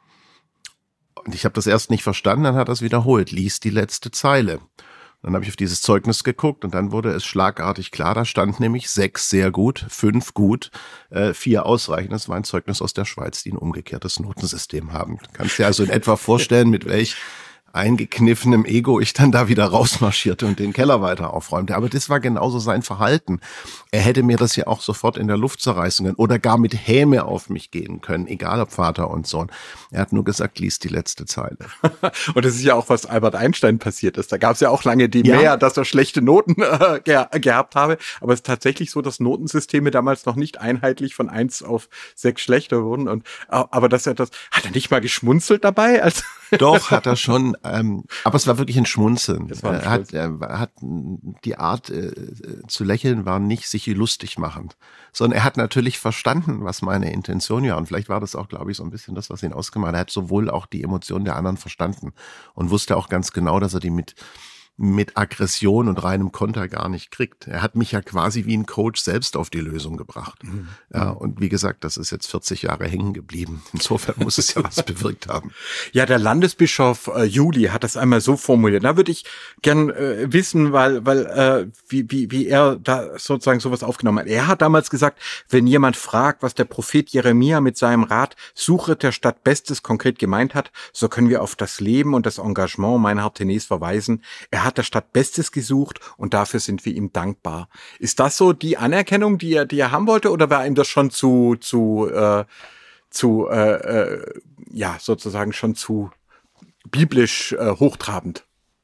Und ich habe das erst nicht verstanden, dann hat er es wiederholt, lies die letzte Zeile. Dann habe ich auf dieses Zeugnis geguckt, und dann wurde es schlagartig klar, da stand nämlich sechs sehr gut, fünf gut, äh, vier ausreichend. Das war ein Zeugnis aus der Schweiz, die ein umgekehrtes Notensystem haben. Du kannst dir also in etwa vorstellen, mit welch eingekniffenem Ego ich dann da wieder rausmarschierte und den Keller weiter aufräumte. Aber das war genauso sein Verhalten. Er hätte mir das ja auch sofort in der Luft zerreißen können oder gar mit Häme auf mich gehen können, egal ob Vater und Sohn. Er hat nur gesagt, lies die letzte Zeile. Und das ist ja auch, was Albert Einstein passiert ist. Da gab es ja auch lange die ja. mehr, dass er schlechte Noten äh, ge- gehabt habe. Aber es ist tatsächlich so, dass Notensysteme damals noch nicht einheitlich von eins auf sechs schlechter wurden. Und aber dass er das, hat er nicht mal geschmunzelt dabei? Also Doch, hat er schon. Ähm, aber es war wirklich ein Schmunzeln. Ein er, hat, er hat die Art äh, zu lächeln war nicht sich lustig machend, sondern er hat natürlich verstanden, was meine Intention war. Und vielleicht war das auch, glaube ich, so ein bisschen das, was ihn ausgemacht hat. Er hat sowohl auch die Emotionen der anderen verstanden und wusste auch ganz genau, dass er die mit mit Aggression und reinem Konter gar nicht kriegt. Er hat mich ja quasi wie ein Coach selbst auf die Lösung gebracht. Mhm. Ja, und wie gesagt, das ist jetzt vierzig Jahre hängen geblieben. Insofern muss es ja was bewirkt haben. Ja, der Landesbischof äh, Juli hat das einmal so formuliert. Da würde ich gern äh, wissen, weil weil äh, wie wie wie er da sozusagen sowas aufgenommen hat. Er hat damals gesagt, wenn jemand fragt, was der Prophet Jeremia mit seinem Rat Suche der Stadt Bestes konkret gemeint hat, so können wir auf das Leben und das Engagement Meinhard Tenés verweisen. Er hat der Stadt Bestes gesucht, und dafür sind wir ihm dankbar. Ist das so die Anerkennung, die er, die er haben wollte, oder war ihm das schon zu, zu, äh, zu, äh, äh, ja, sozusagen schon zu biblisch äh, hochtrabend?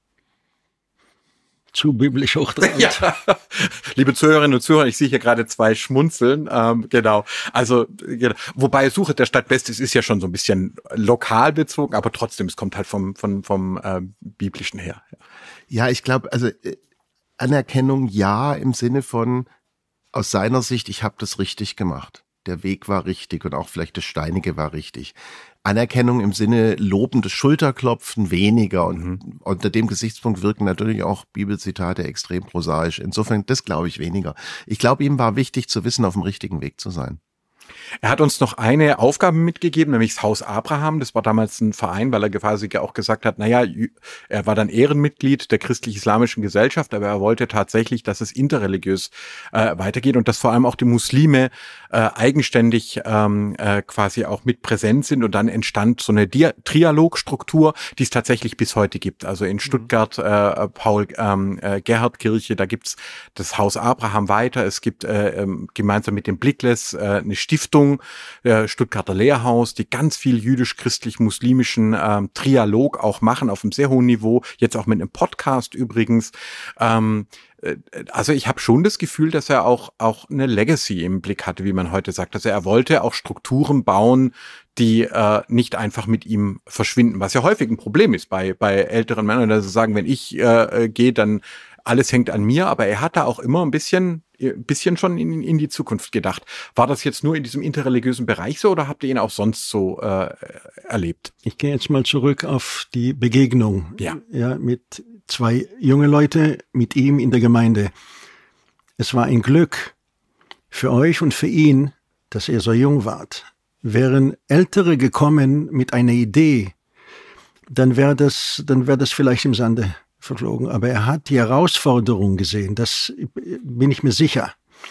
Zu biblisch hochtrabend. Ja. Liebe Zuhörerinnen und Zuhörer, ich sehe hier gerade zwei Schmunzeln. Ähm, genau. Also, genau. Wobei Suche der Stadt Bestes ist ja schon so ein bisschen lokal bezogen, aber trotzdem, es kommt halt vom, vom, vom äh, biblischen her. Ja. Ja, ich glaube, also äh, Anerkennung ja im Sinne von, aus seiner Sicht, ich habe das richtig gemacht. Der Weg war richtig und auch vielleicht das Steinige war richtig. Anerkennung im Sinne lobendes Schulterklopfen weniger, und mhm. unter dem Gesichtspunkt wirken natürlich auch Bibelzitate extrem prosaisch. Insofern, das glaube ich weniger. Ich glaube, ihm war wichtig zu wissen, auf dem richtigen Weg zu sein. Er hat uns noch eine Aufgabe mitgegeben, nämlich das Haus Abraham. Das war damals ein Verein, weil er quasi auch gesagt hat, naja, er war dann Ehrenmitglied der christlich-islamischen Gesellschaft, aber er wollte tatsächlich, dass es interreligiös äh, weitergeht und dass vor allem auch die Muslime äh, eigenständig ähm, äh, quasi auch mit präsent sind. Und dann entstand so eine Dia- Trialogstruktur, die es tatsächlich bis heute gibt. Also in Stuttgart, äh, Paul ähm, äh, Gerhard Kirche, da gibt's das Haus Abraham weiter. Es gibt äh, ähm, gemeinsam mit dem Blickless äh, eine Stiftung, äh, Stuttgarter Lehrhaus, die ganz viel jüdisch-christlich-muslimischen ähm, Trialog auch machen auf einem sehr hohen Niveau, jetzt auch mit einem Podcast übrigens. Ähm, äh, also ich habe schon das Gefühl, dass er auch auch eine Legacy im Blick hatte, wie man heute sagt. Also er wollte auch Strukturen bauen, die äh, nicht einfach mit ihm verschwinden, was ja häufig ein Problem ist bei bei älteren Männern, dass sie sagen, wenn ich äh, gehe, dann alles hängt an mir, aber er hat da auch immer ein bisschen, ein bisschen schon in, in die Zukunft gedacht. War das jetzt nur in diesem interreligiösen Bereich so oder habt ihr ihn auch sonst so äh, erlebt? Ich gehe jetzt mal zurück auf die Begegnung ja. Ja, mit zwei junge Leute, mit ihm in der Gemeinde. Es war ein Glück für euch und für ihn, dass ihr so jung wart. Wären Ältere gekommen mit einer Idee, dann wäre das, dann wäre das vielleicht im Sande verflogen. Aber er hat die Herausforderung gesehen, das bin ich mir sicher.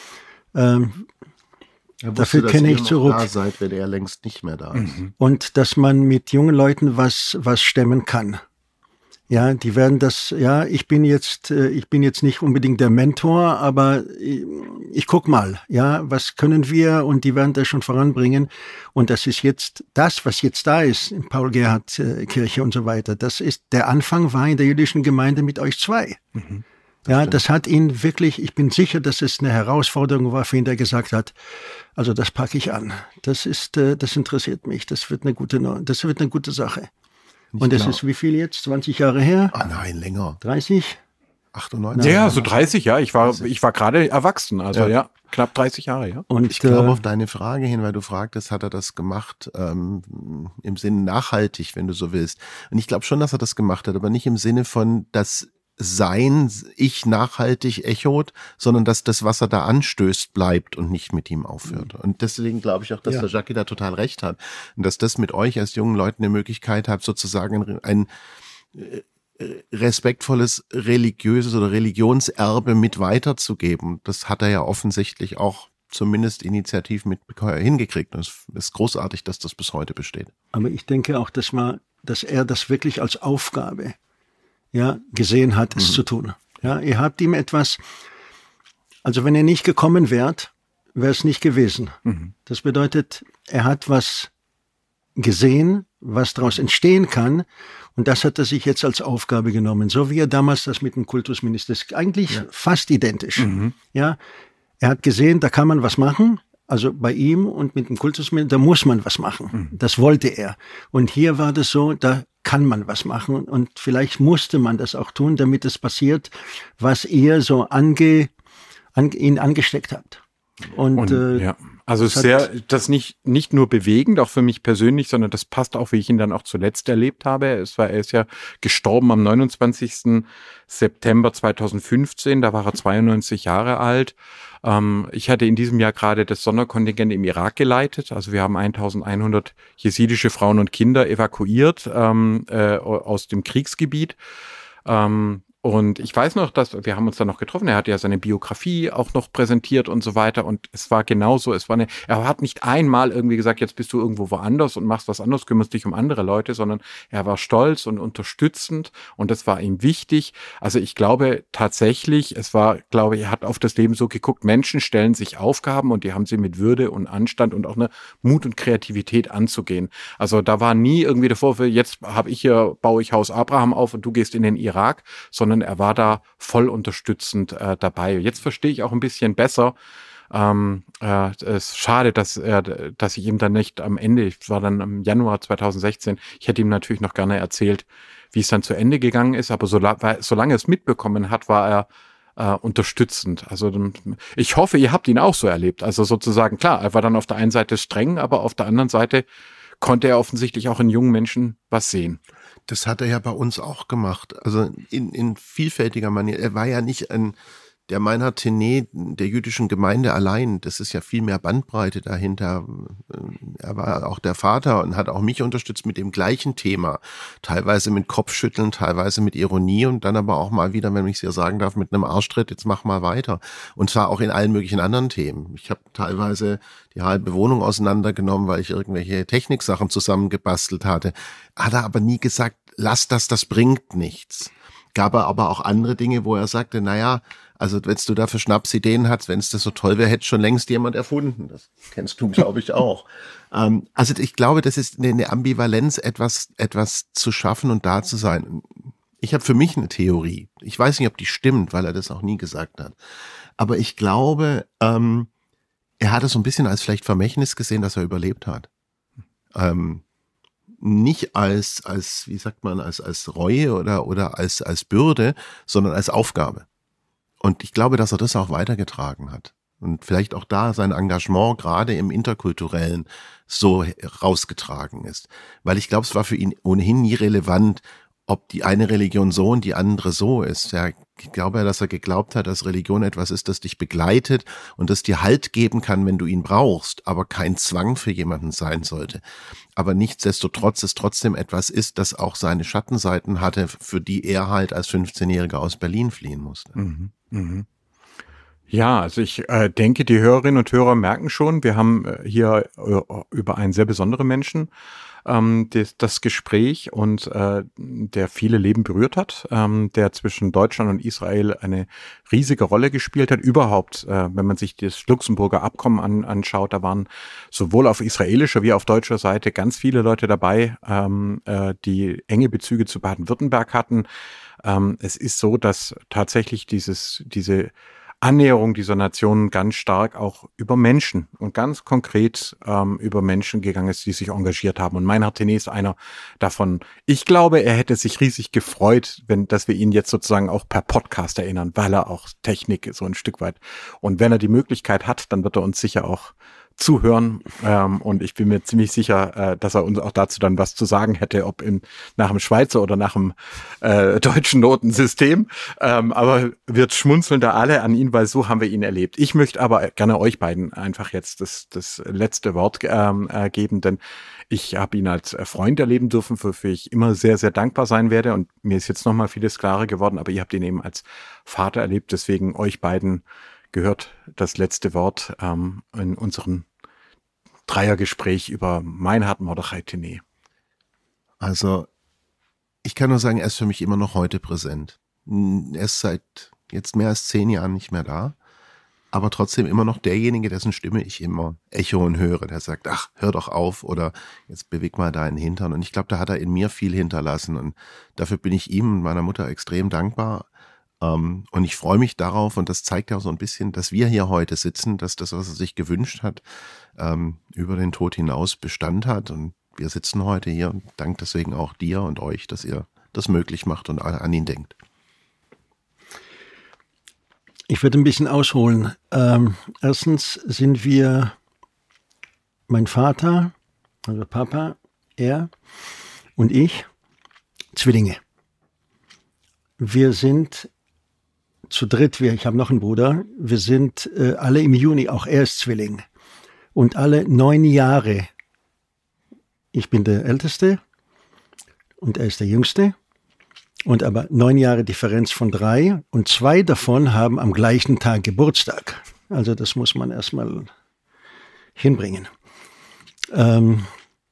Ähm, wusste, dafür kenne ich zurück. Da seid, wenn er längst nicht mehr da ist. Mhm. Und dass man mit jungen Leuten was, was stemmen kann. Ja, die werden das, ja, ich bin jetzt, ich bin jetzt nicht unbedingt der Mentor, aber ich, ich guck mal, ja, was können wir und die werden das schon voranbringen. Und das ist jetzt, das, was jetzt da ist, in Paul-Gerhardt-Kirche und so weiter, das ist, der Anfang war in der jüdischen Gemeinde mit euch zwei. Mhm, das ja, stimmt. Das hat ihn wirklich, ich bin sicher, dass es eine Herausforderung war für ihn, der gesagt hat, also das packe ich an. Das ist, das interessiert mich. Das wird eine gute, das wird eine gute Sache. Und das ist wie viel jetzt? zwanzig Jahre her? Ah nein, länger. dreißig? achtundneunzig? Ja, so dreißig, ja. Ich war, ich war gerade erwachsen, also ja, ja knapp dreißig Jahre, ja. Und ich glaube, äh, auf deine Frage hin, weil du fragtest, hat er das gemacht ähm, im Sinne nachhaltig, wenn du so willst. Und ich glaube schon, dass er das gemacht hat, aber nicht im Sinne von, dass sein Ich nachhaltig echot, sondern dass das, was er da anstößt, bleibt und nicht mit ihm aufhört. Und deswegen glaube ich auch, dass ja. der Jackie da total recht hat. Und dass das mit euch als jungen Leuten eine Möglichkeit hat, sozusagen ein respektvolles religiöses oder Religionserbe mit weiterzugeben. Das hat er ja offensichtlich auch zumindest initiativ mit hingekriegt. Und es ist großartig, dass das bis heute besteht. Aber ich denke auch, dass, man, dass er das wirklich als Aufgabe ja, gesehen hat, es mhm. zu tun. Ja, ihr habt ihm etwas, also wenn er nicht gekommen wärt, wäre es nicht gewesen. Mhm. Das bedeutet, er hat was gesehen, was daraus entstehen kann, und das hat er sich jetzt als Aufgabe genommen. So wie er damals das mit dem Kultusminister ist, eigentlich ja. fast identisch. Mhm. Ja, er hat gesehen, da kann man was machen. Also bei ihm und mit dem Kultusminister, da muss man was machen. Mhm. Das wollte er. Und hier war das so, da kann man was machen. Und vielleicht musste man das auch tun, damit es passiert, was ihr so ange, an, ihn angesteckt habt. Und, und äh, ja, also das sehr, das nicht nicht nur bewegend, auch für mich persönlich, sondern das passt auch, wie ich ihn dann auch zuletzt erlebt habe. Es war, er ist ja gestorben am neunundzwanzigsten September zweitausendfünfzehn, da war er zweiundneunzig Jahre alt. Ähm, ich hatte in diesem Jahr gerade das Sonderkontingent im Irak geleitet, also wir haben eintausendeinhundert jesidische Frauen und Kinder evakuiert ähm, äh, aus dem Kriegsgebiet. Ähm, Und ich weiß noch, dass wir haben uns dann noch getroffen. Er hat ja seine Biografie auch noch präsentiert und so weiter. Und es war genauso. Es war eine, er hat nicht einmal irgendwie gesagt, jetzt bist du irgendwo woanders und machst was anderes, kümmerst dich um andere Leute, sondern er war stolz und unterstützend. Und das war ihm wichtig. Also ich glaube tatsächlich, es war, glaube ich, er hat auf das Leben so geguckt, Menschen stellen sich Aufgaben und die haben sie mit Würde und Anstand und auch eine Mut und Kreativität anzugehen. Also da war nie irgendwie der Vorwurf, jetzt habe ich hier, baue ich Haus Abraham auf und du gehst in den Irak, sondern er war da voll unterstützend äh, dabei. Jetzt verstehe ich auch ein bisschen besser. Ähm, äh, es ist schade, dass er, dass ich ihm dann nicht am Ende, ich war dann im Januar zweitausendsechzehn, ich hätte ihm natürlich noch gerne erzählt, wie es dann zu Ende gegangen ist, aber solange, solange er es mitbekommen hat, war er äh, unterstützend. Also ich hoffe, ihr habt ihn auch so erlebt. Also sozusagen, klar, er war dann auf der einen Seite streng, aber auf der anderen Seite konnte er offensichtlich auch in jungen Menschen was sehen. Das hat er ja bei uns auch gemacht, also in, in vielfältiger Manier. Er war ja nicht ein der Meinhard Tenay der jüdischen Gemeinde allein, das ist ja viel mehr Bandbreite dahinter. Er war auch der Vater und hat auch mich unterstützt mit dem gleichen Thema. Teilweise mit Kopfschütteln, teilweise mit Ironie und dann aber auch mal wieder, wenn ich es ja sagen darf, mit einem Arschtritt, jetzt mach mal weiter. Und zwar auch in allen möglichen anderen Themen. Ich habe teilweise die halbe Wohnung auseinandergenommen, weil ich irgendwelche Techniksachen zusammengebastelt hatte. Hat er aber nie gesagt, lass das, das bringt nichts. Gab er aber auch andere Dinge, wo er sagte, naja, also wenn du dafür Schnapsideen hast, wenn es das so toll wäre, hätte schon längst jemand erfunden. Das kennst du, glaube ich, auch. ähm, also ich glaube, das ist eine Ambivalenz, etwas etwas zu schaffen und da zu sein. Ich habe für mich eine Theorie. Ich weiß nicht, ob die stimmt, weil er das auch nie gesagt hat. Aber ich glaube, ähm, er hat es so ein bisschen als vielleicht Vermächtnis gesehen, dass er überlebt hat. Ähm, nicht als, als, wie sagt man, als, als Reue oder, oder als, als Bürde, sondern als Aufgabe. Und ich glaube, dass er das auch weitergetragen hat. Und vielleicht auch da sein Engagement gerade im Interkulturellen so rausgetragen ist. Weil ich glaube, es war für ihn ohnehin nie relevant, ob die eine Religion so und die andere so ist. Ja, ich glaube ja, dass er geglaubt hat, dass Religion etwas ist, das dich begleitet und das dir Halt geben kann, wenn du ihn brauchst, aber kein Zwang für jemanden sein sollte. Aber nichtsdestotrotz es trotzdem etwas ist, das auch seine Schattenseiten hatte, für die er halt als fünfzehnjähriger aus Berlin fliehen musste. Mhm. Mhm. Ja, also ich äh, denke, die Hörerinnen und Hörer merken schon, wir haben äh, hier äh, über einen sehr besonderen Menschen ähm, das, das Gespräch und äh, der viele Leben berührt hat, ähm, der zwischen Deutschland und Israel eine riesige Rolle gespielt hat. Überhaupt, äh, wenn man sich das Luxemburger Abkommen an, anschaut, da waren sowohl auf israelischer wie auf deutscher Seite ganz viele Leute dabei, ähm, äh, die enge Bezüge zu Baden-Württemberg hatten. Ähm, es ist so, dass tatsächlich dieses, diese Annäherung dieser Nationen ganz stark auch über Menschen und ganz konkret ähm, über Menschen gegangen ist, die sich engagiert haben. Und Meinhard Tenay ist einer davon. Ich glaube, er hätte sich riesig gefreut, wenn, dass wir ihn jetzt sozusagen auch per Podcast erinnern, weil er auch Technik so ein Stück weit. Und wenn er die Möglichkeit hat, dann wird er uns sicher auch zuhören, ähm, und ich bin mir ziemlich sicher, äh, dass er uns auch dazu dann was zu sagen hätte, ob in, nach dem Schweizer oder nach dem äh, deutschen Notensystem, ähm, aber wir schmunzeln da alle an ihn, weil so haben wir ihn erlebt. Ich möchte aber gerne euch beiden einfach jetzt das, das letzte Wort ähm, äh, geben, denn ich habe ihn als Freund erleben dürfen, wofür ich immer sehr, sehr dankbar sein werde, und mir ist jetzt nochmal vieles klarer geworden, aber ihr habt ihn eben als Vater erlebt, deswegen euch beiden gehört das letzte Wort ähm, in unserem Dreiergespräch über Meinhard Mordechai Tenay. Also, ich kann nur sagen, er ist für mich immer noch heute präsent. Er ist seit jetzt mehr als zehn Jahren nicht mehr da, aber trotzdem immer noch derjenige, dessen Stimme ich immer echoen höre, der sagt, ach, hör doch auf oder jetzt beweg mal deinen Hintern. Und ich glaube, da hat er in mir viel hinterlassen und dafür bin ich ihm und meiner Mutter extrem dankbar. Um, und ich freue mich darauf, und das zeigt ja auch so ein bisschen, dass wir hier heute sitzen, dass das, was er sich gewünscht hat, um, über den Tod hinaus Bestand hat. Und wir sitzen heute hier und danke deswegen auch dir und euch, dass ihr das möglich macht und an ihn denkt. Ich würde ein bisschen ausholen. Ähm, erstens sind wir, mein Vater, also Papa, er und ich, Zwillinge. Wir sind zu dritt, wir, ich habe noch einen Bruder, wir sind äh, alle im Juni, auch er ist Zwilling. Und alle neun Jahre, ich bin der Älteste und er ist der Jüngste. Und aber neun Jahre Differenz von drei und zwei davon haben am gleichen Tag Geburtstag. Also das muss man erstmal hinbringen. Ähm,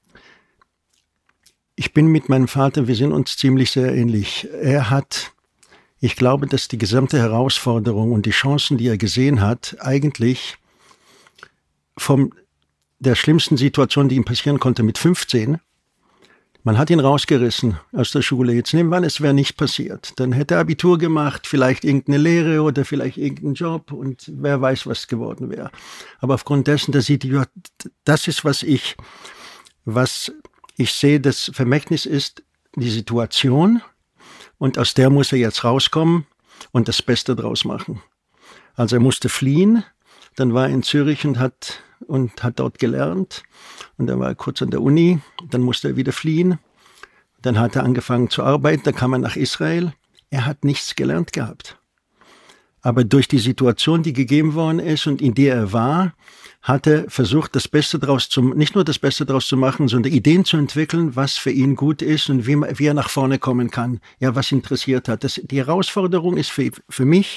ich bin mit meinem Vater, wir sind uns ziemlich sehr ähnlich. Er hat, ich glaube, dass die gesamte Herausforderung und die Chancen, die er gesehen hat, eigentlich von der schlimmsten Situation, die ihm passieren konnte mit fünfzehn, man hat ihn rausgerissen aus der Schule. Jetzt nehmen wir an, es wäre nicht passiert. Dann hätte er Abitur gemacht, vielleicht irgendeine Lehre oder vielleicht irgendeinen Job und wer weiß, was geworden wäre. Aber aufgrund dessen, dass sieht, ja, das ist, was ich, was ich sehe, das Vermächtnis ist die Situation und aus der muss er jetzt rauskommen und das Beste draus machen. Also er musste fliehen, dann war er in Zürich und hat und hat dort gelernt. Und dann war er kurz an der Uni, dann musste er wieder fliehen. Dann hat er angefangen zu arbeiten, dann kam er nach Israel. Er hat nichts gelernt gehabt. Aber durch die Situation, die gegeben worden ist und in der er war, hat er versucht, das Beste draus zu, nicht nur das Beste draus zu machen, sondern Ideen zu entwickeln, was für ihn gut ist und wie, wie er nach vorne kommen kann. Ja, was interessiert hat. Das, die Herausforderung ist für, für mich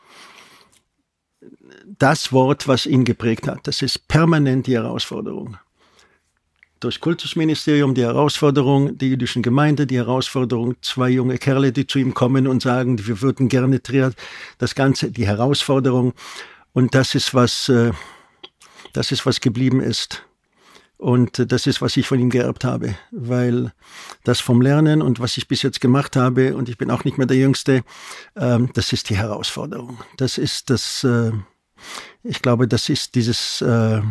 das Wort, was ihn geprägt hat. Das ist permanent die Herausforderung. Durch Kultusministerium die Herausforderung, die jüdischen Gemeinde, die Herausforderung, zwei junge Kerle, die zu ihm kommen und sagen, wir würden gerne triert, das Ganze, die Herausforderung. Und das ist was, äh, das ist was geblieben ist. Und das ist, was ich von ihm geerbt habe, weil das vom Lernen und was ich bis jetzt gemacht habe, und ich bin auch nicht mehr der Jüngste, ähm, das ist die Herausforderung. Das ist das, äh, ich glaube, das ist dieses, äh,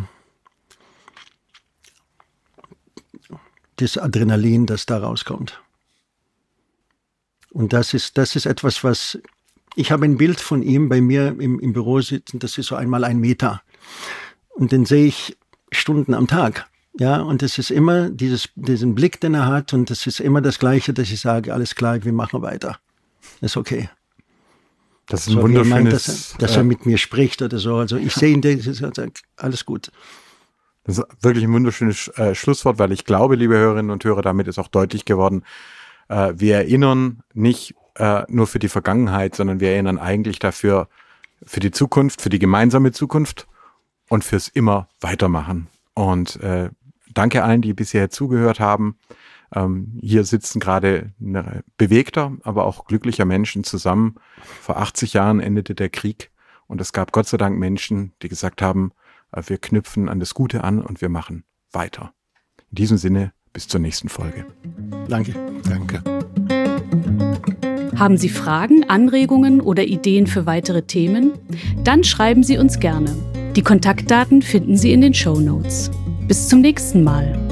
das Adrenalin, das da rauskommt. Und das ist, das ist etwas, was, ich habe ein Bild von ihm bei mir im, im Büro sitzen, das ist so einmal ein Meter. Und den sehe ich Stunden am Tag. Ja, und es ist immer dieses, diesen Blick, den er hat, und es ist immer das Gleiche, dass ich sage, alles klar, wir machen weiter. Ist okay. Das ist ein so, wunderschönes... Meint, dass, er, dass er mit mir spricht oder so. Also ich sehe ihn, der sagt, alles gut. Das ist wirklich ein wunderschönes äh, Schlusswort, weil ich glaube, liebe Hörerinnen und Hörer, damit ist auch deutlich geworden, äh, wir erinnern nicht äh, nur für die Vergangenheit, sondern wir erinnern eigentlich dafür, für die Zukunft, für die gemeinsame Zukunft und fürs immer weitermachen. Und äh, danke allen, die bisher zugehört haben. Ähm, hier sitzen gerade eine bewegter, aber auch glücklicher Menschen zusammen. Vor achtzig Jahren endete der Krieg und es gab Gott sei Dank Menschen, die gesagt haben, äh, wir knüpfen an das Gute an und wir machen weiter. In diesem Sinne, bis zur nächsten Folge. Danke. Danke. Haben Sie Fragen, Anregungen oder Ideen für weitere Themen? Dann schreiben Sie uns gerne. Die Kontaktdaten finden Sie in den Shownotes. Bis zum nächsten Mal.